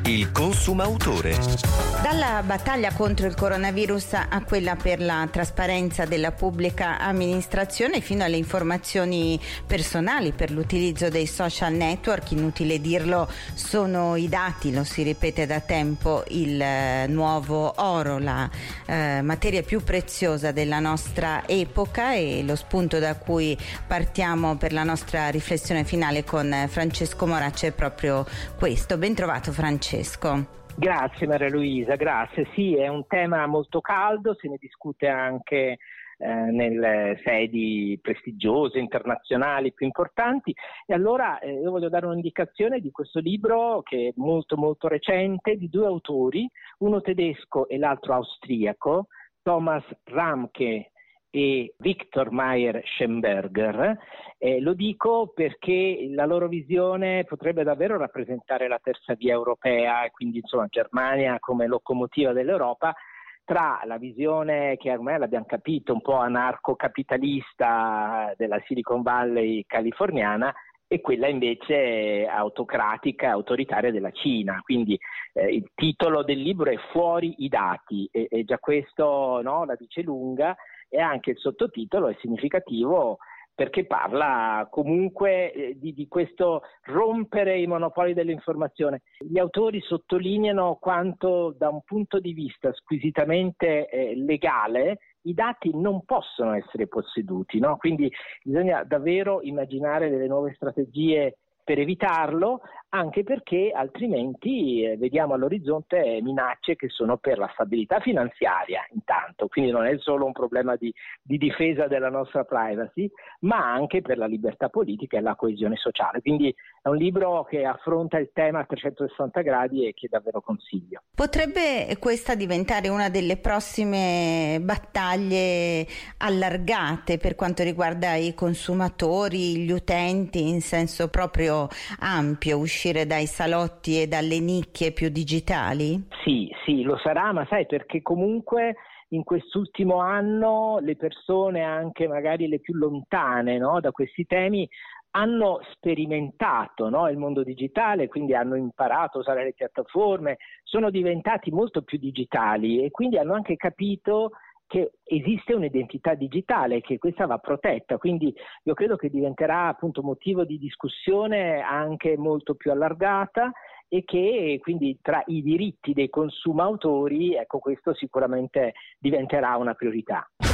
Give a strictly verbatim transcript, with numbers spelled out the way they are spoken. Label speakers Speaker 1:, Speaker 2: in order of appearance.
Speaker 1: Il consumautore.
Speaker 2: Dalla battaglia contro il coronavirus a quella per la trasparenza della pubblica amministrazione fino alle informazioni personali per l'utilizzo dei social network, inutile dirlo, sono i dati, lo si ripete da tempo, il eh, nuovo oro, la eh, materia più preziosa della nostra epoca, e lo spunto da cui partiamo per la nostra riflessione finale con Francesco Moracci è proprio questo. Ben trovato, Francesco.
Speaker 3: Grazie Maria Luisa, grazie. Sì, è un tema molto caldo, se ne discute anche eh, nelle sedi prestigiose, internazionali più importanti, e allora eh, io voglio dare un'indicazione di questo libro che è molto molto recente, di due autori, uno tedesco e l'altro austriaco, Thomas Ramke e Victor Meyer-Schemberger. Eh, lo dico perché la loro visione potrebbe davvero rappresentare la terza via europea, e quindi insomma Germania come locomotiva dell'Europa, tra la visione che ormai l'abbiamo capito un po' anarco-capitalista della Silicon Valley californiana e quella invece autocratica, autoritaria della Cina. Quindi eh, il titolo del libro è Fuori i dati, e, e già questo, no, la dice lunga. E anche il sottotitolo è significativo perché parla comunque eh, di, di questo rompere i monopoli dell'informazione. Gli autori sottolineano quanto da un punto di vista squisitamente eh, legale i dati non possono essere posseduti, no? Quindi bisogna davvero immaginare delle nuove strategie per evitarlo, anche perché altrimenti eh, vediamo all'orizzonte minacce che sono per la stabilità finanziaria intanto, quindi non è solo un problema di, di difesa della nostra privacy, ma anche per la libertà politica e la coesione sociale. Quindi è un libro che affronta il tema a trecentosessanta gradi e che davvero consiglio.
Speaker 2: Potrebbe questa diventare una delle prossime battaglie allargate per quanto riguarda i consumatori, gli utenti in senso proprio ampio, uscire dai salotti e dalle nicchie più digitali?
Speaker 3: Sì, sì, lo sarà, ma sai, perché comunque in quest'ultimo anno le persone, anche magari le più lontane, no, da questi temi, hanno sperimentato, no, il mondo digitale, quindi hanno imparato a usare le piattaforme, sono diventati molto più digitali e quindi hanno anche capito che esiste un'identità digitale, che questa va protetta. Quindi io credo che diventerà appunto motivo di discussione anche molto più allargata, e che quindi tra i diritti dei consumatori, ecco, questo sicuramente diventerà una priorità.